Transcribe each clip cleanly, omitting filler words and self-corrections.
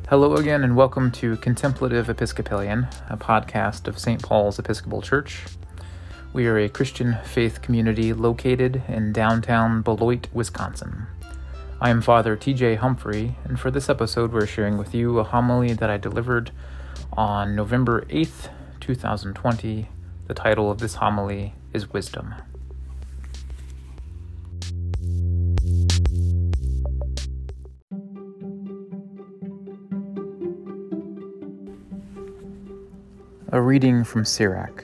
Hello again, and welcome to Contemplative Episcopalian, a podcast of St. Paul's Episcopal Church. We are a Christian faith community located in downtown Beloit, Wisconsin. I am Father TJ Humphrey, and for this episode we're sharing with you a homily that I delivered on November 8th, 2020. The title of this homily is Wisdom. A reading from Sirach.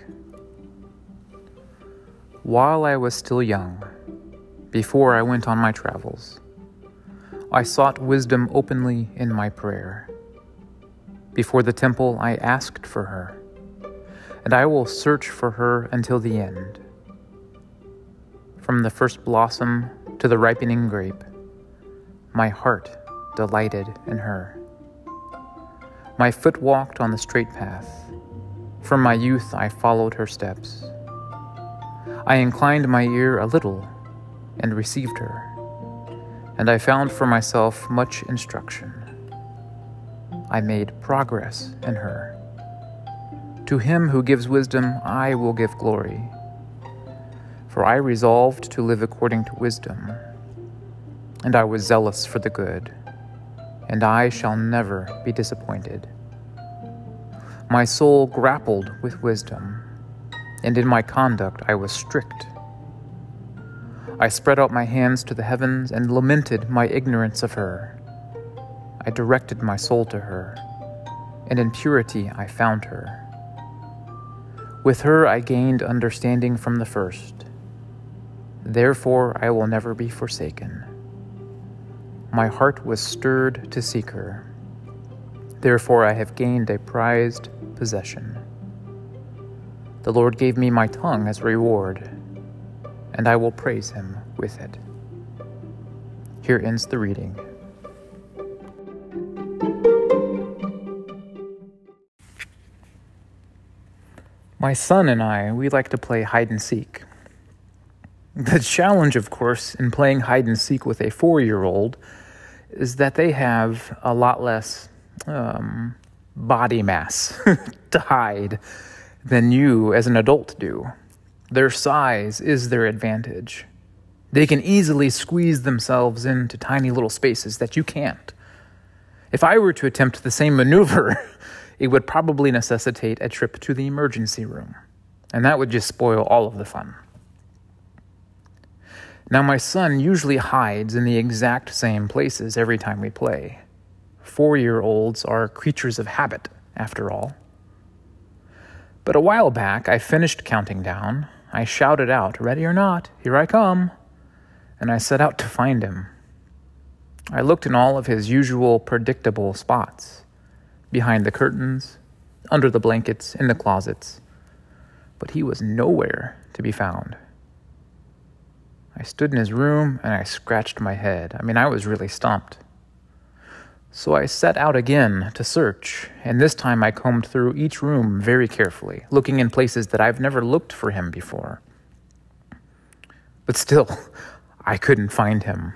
While I was still young, before I went on my travels, I sought wisdom openly in my prayer. Before the temple I asked for her, and I will search for her until the end. From the first blossom to the ripening grape, my heart delighted in her. My foot walked on the straight path. From my youth I followed her steps. I inclined my ear a little and received her, and I found for myself much instruction. I made progress in her. To him who gives wisdom I will give glory, for I resolved to live according to wisdom, and I was zealous for the good, and I shall never be disappointed. My soul grappled with wisdom, and in my conduct I was strict. I spread out my hands to the heavens and lamented my ignorance of her. I directed my soul to her, and in purity I found her. With her I gained understanding from the first. Therefore I will never be forsaken. My heart was stirred to seek her. Therefore I have gained a prized possession. The Lord gave me my tongue as a reward, and I will praise him with it. Here ends the reading. My son and I, we like to play hide and seek. The challenge, of course, in playing hide and seek with a 4-year-old is that they have a lot less body mass to hide than you as an adult do. Their size is their advantage. They can easily squeeze themselves into tiny little spaces that you can't. If I were to attempt the same maneuver, it would probably necessitate a trip to the emergency room, and that would just spoil all of the fun. Now, my son usually hides in the exact same places every time we play. 4-year-olds are creatures of habit, after all. But a while back, I finished counting down. I shouted out, "Ready or not, here I come," and I set out to find him. I looked in all of his usual predictable spots, behind the curtains, under the blankets, in the closets, but he was nowhere to be found. I stood in his room and I scratched my head. I was really stumped. So I set out again to search, and this time I combed through each room very carefully, looking in places that I've never looked for him before. But still, I couldn't find him.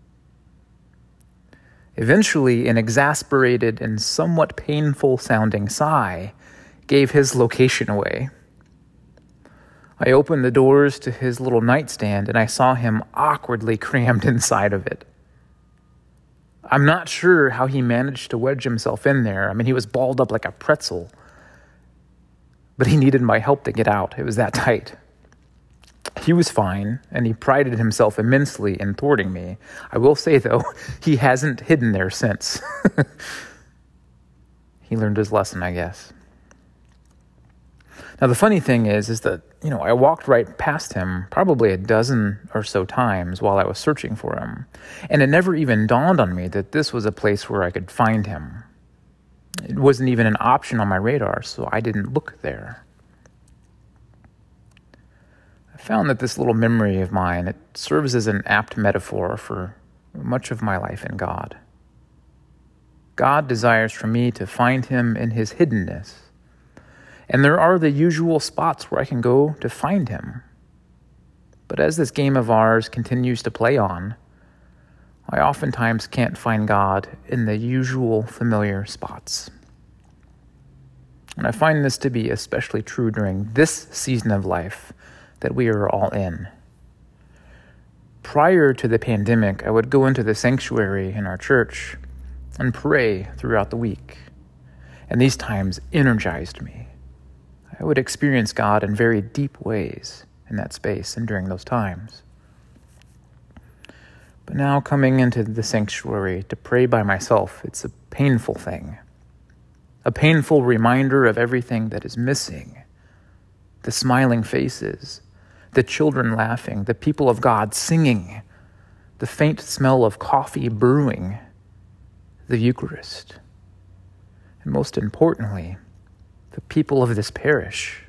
Eventually, an exasperated and somewhat painful-sounding sigh gave his location away. I opened the doors to his little nightstand, and I saw him awkwardly crammed inside of it. I'm not sure how he managed to wedge himself in there. He was balled up like a pretzel. But he needed my help to get out. It was that tight. He was fine, and he prided himself immensely in thwarting me. I will say, though, he hasn't hidden there since. He learned his lesson, I guess. Now, the funny thing is that, I walked right past him probably a dozen or so times while I was searching for him, and it never even dawned on me that this was a place where I could find him. It wasn't even an option on my radar, so I didn't look there. I found that this little memory of mine, it serves as an apt metaphor for much of my life in God. God desires for me to find him in his hiddenness. And there are the usual spots where I can go to find him. But as this game of ours continues to play on, I oftentimes can't find God in the usual familiar spots. And I find this to be especially true during this season of life that we are all in. Prior to the pandemic, I would go into the sanctuary in our church and pray throughout the week. And these times energized me. I would experience God in very deep ways in that space and during those times. But now coming into the sanctuary to pray by myself, it's a painful thing. A painful reminder of everything that is missing. The smiling faces, the children laughing, the people of God singing, the faint smell of coffee brewing, the Eucharist. And most importantly, the people of this parish.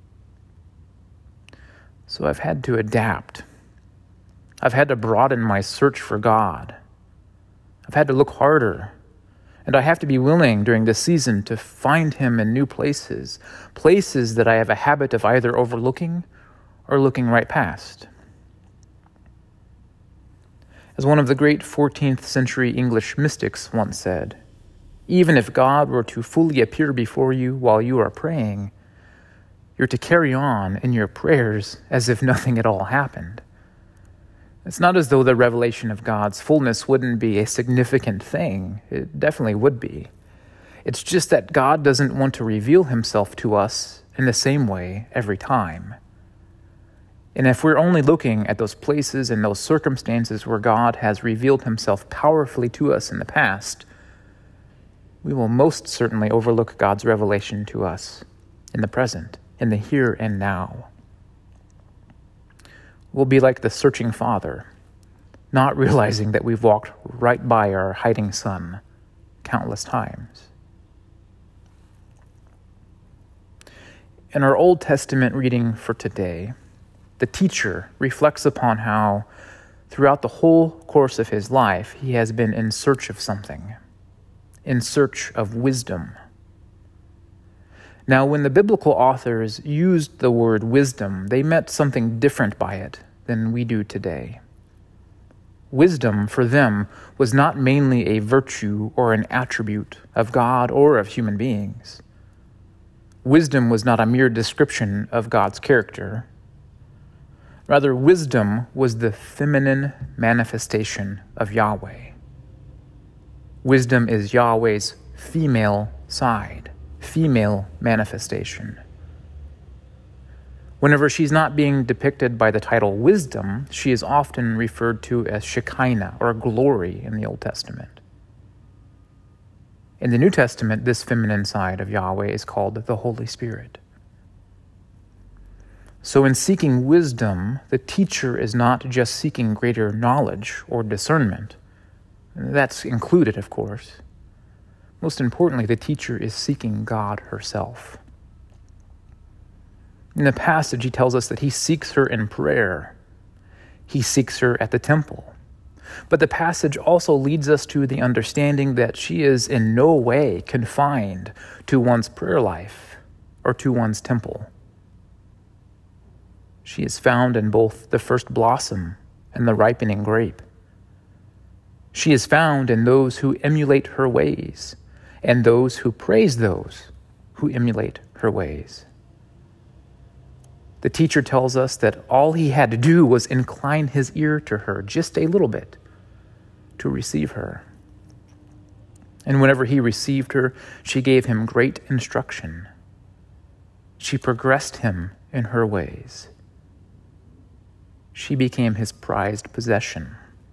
So I've had to adapt. I've had to broaden my search for God. I've had to look harder. And I have to be willing during this season to find Him in new places, places that I have a habit of either overlooking or looking right past. As one of the great 14th century English mystics once said, even if God were to fully appear before you while you are praying, you're to carry on in your prayers as if nothing at all happened. It's not as though the revelation of God's fullness wouldn't be a significant thing. It definitely would be. It's just that God doesn't want to reveal Himself to us in the same way every time. And if we're only looking at those places and those circumstances where God has revealed Himself powerfully to us in the past, we will most certainly overlook God's revelation to us in the present, in the here and now. We'll be like the searching father, not realizing that we've walked right by our hiding son countless times. In our Old Testament reading for today, the teacher reflects upon how, throughout the whole course of his life, he has been in search of something, in search of wisdom. Now, when the biblical authors used the word wisdom, they meant something different by it than we do today. Wisdom, for them, was not mainly a virtue or an attribute of God or of human beings. Wisdom was not a mere description of God's character. Rather, wisdom was the feminine manifestation of Yahweh. Wisdom is Yahweh's female side, female manifestation. Whenever she's not being depicted by the title wisdom, she is often referred to as Shekinah, or glory in the Old Testament. In the New Testament, this feminine side of Yahweh is called the Holy Spirit. So in seeking wisdom, the teacher is not just seeking greater knowledge or discernment. That's included, of course. Most importantly, the teacher is seeking God herself. In the passage, he tells us that he seeks her in prayer. He seeks her at the temple. But the passage also leads us to the understanding that she is in no way confined to one's prayer life or to one's temple. She is found in both the first blossom and the ripening grape. She is found in those who emulate her ways and those who praise those who emulate her ways. The teacher tells us that all he had to do was incline his ear to her just a little bit to receive her. And whenever he received her, she gave him great instruction. She progressed him in her ways. She became his prized possession.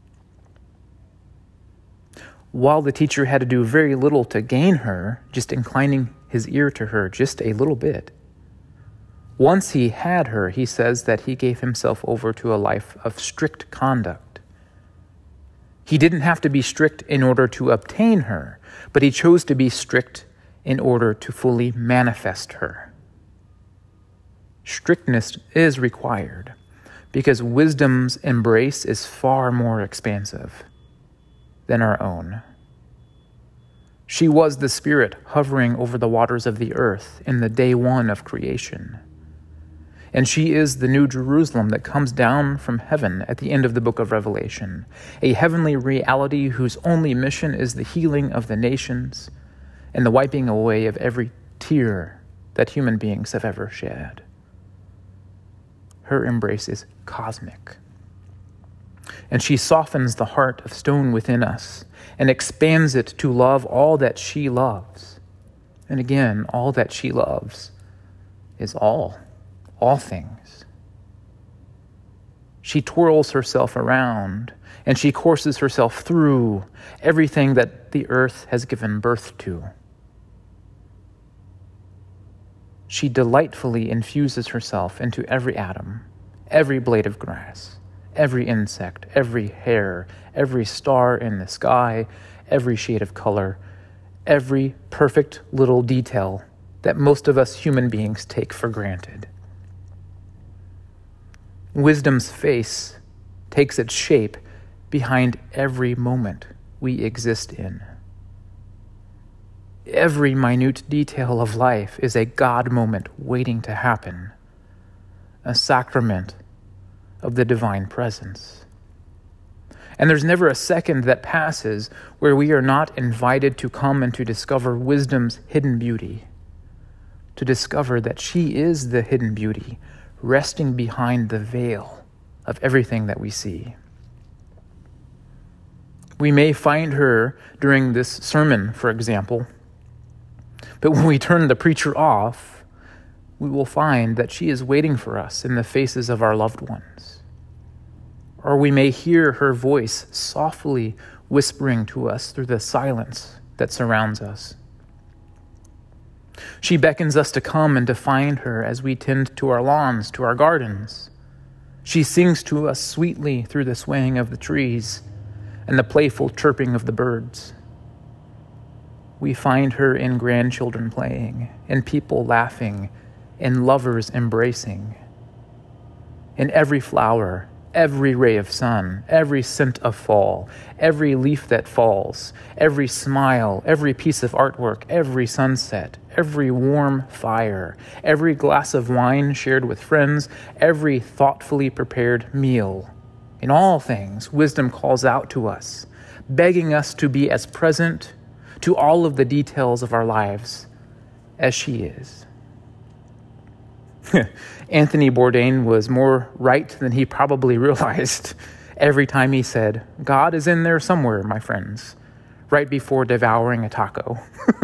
While the teacher had to do very little to gain her, just inclining his ear to her just a little bit, once he had her, he says that he gave himself over to a life of strict conduct. He didn't have to be strict in order to obtain her, but he chose to be strict in order to fully manifest her. Strictness is required because wisdom's embrace is far more expansive than our own. She was the Spirit hovering over the waters of the earth in the day one of creation. And she is the new Jerusalem that comes down from heaven at the end of the book of Revelation, a heavenly reality whose only mission is the healing of the nations and the wiping away of every tear that human beings have ever shed. Her embrace is cosmic. And she softens the heart of stone within us and expands it to love all that she loves. And again, all that she loves is all things. She twirls herself around and she courses herself through everything that the earth has given birth to. She delightfully infuses herself into every atom, every blade of grass, every insect, every hair, every star in the sky, every shade of color, every perfect little detail that most of us human beings take for granted. Wisdom's face takes its shape behind every moment we exist in. Every minute detail of life is a God moment waiting to happen, a sacrament of the divine presence. And there's never a second that passes where we are not invited to come and to discover wisdom's hidden beauty, to discover that she is the hidden beauty resting behind the veil of everything that we see. We may find her during this sermon, for example, but when we turn the preacher off, we will find that she is waiting for us in the faces of our loved ones. Or we may hear her voice softly whispering to us through the silence that surrounds us. She beckons us to come and to find her as we tend to our lawns, to our gardens. She sings to us sweetly through the swaying of the trees and the playful chirping of the birds. We find her in grandchildren playing, in people laughing, in lovers embracing, in every flower, every ray of sun, every scent of fall, every leaf that falls, every smile, every piece of artwork, every sunset, every warm fire, every glass of wine shared with friends, every thoughtfully prepared meal. In all things, wisdom calls out to us, begging us to be as present to all of the details of our lives as she is. Anthony Bourdain was more right than he probably realized every time he said, "God is in there somewhere, my friends," right before devouring a taco.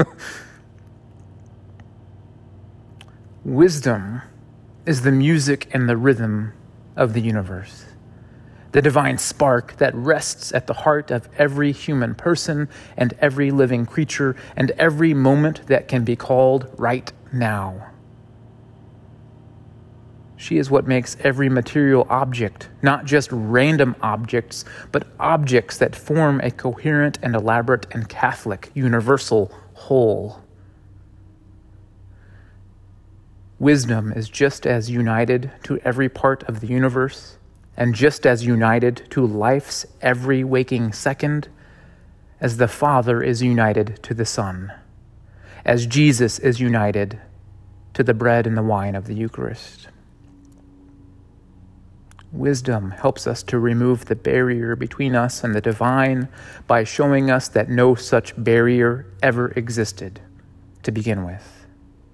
Wisdom is the music and the rhythm of the universe, the divine spark that rests at the heart of every human person and every living creature and every moment that can be called right now. She is what makes every material object, not just random objects, but objects that form a coherent and elaborate and Catholic universal whole. Wisdom is just as united to every part of the universe and just as united to life's every waking second as the Father is united to the Son, as Jesus is united to the bread and the wine of the Eucharist. Wisdom helps us to remove the barrier between us and the divine by showing us that no such barrier ever existed to begin with.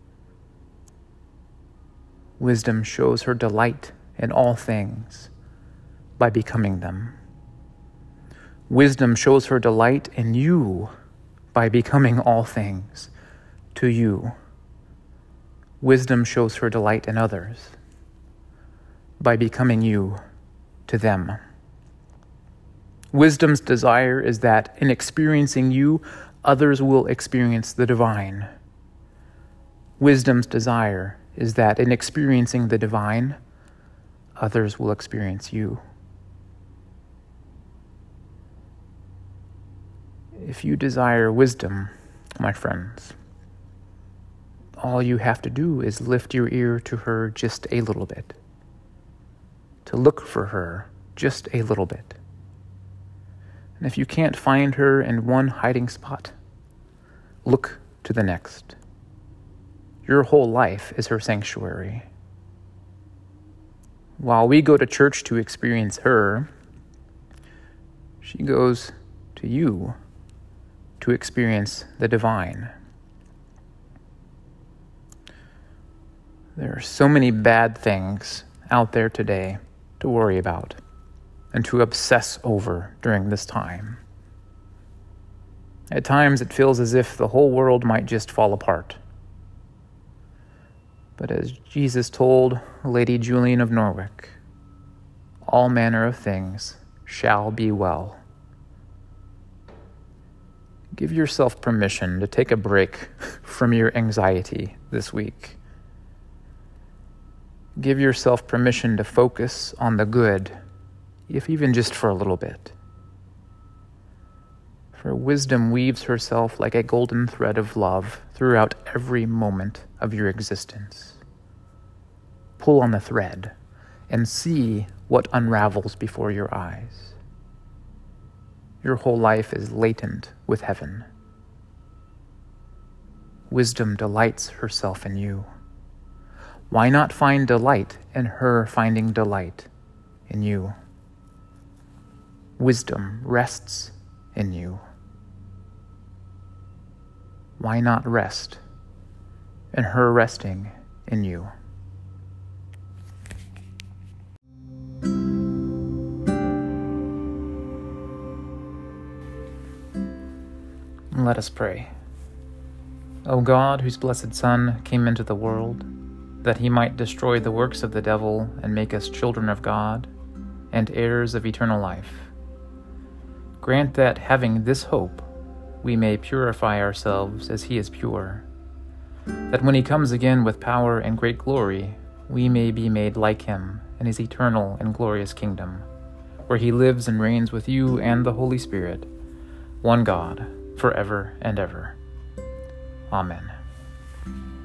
Wisdom shows her delight in all things by becoming them. Wisdom shows her delight in you by becoming all things to you. Wisdom shows her delight in others by becoming you to them. Wisdom's desire is that in experiencing you, others will experience the divine. Wisdom's desire is that in experiencing the divine, others will experience you. If you desire wisdom, my friends, all you have to do is lift your ear to her just a little bit, to look for her just a little bit. And if you can't find her in one hiding spot, look to the next. Your whole life is her sanctuary. While we go to church to experience her, she goes to you to experience the divine. There are so many bad things out there today to worry about and to obsess over during this time. At times it feels as if the whole world might just fall apart. But as Jesus told Lady Julian of Norwich, all manner of things shall be well. Give yourself permission to take a break from your anxiety this week. Give yourself permission to focus on the good, if even just for a little bit. For wisdom weaves herself like a golden thread of love throughout every moment of your existence. Pull on the thread and see what unravels before your eyes. Your whole life is latent with heaven. Wisdom delights herself in you. Why not find delight in her finding delight in you? Wisdom rests in you. Why not rest in her resting in you? Let us pray. O God, whose blessed Son came into the world, that he might destroy the works of the devil and make us children of God and heirs of eternal life, grant that, having this hope, we may purify ourselves as he is pure, that when he comes again with power and great glory, we may be made like him in his eternal and glorious kingdom, where he lives and reigns with you and the Holy Spirit, one God, forever and ever. Amen.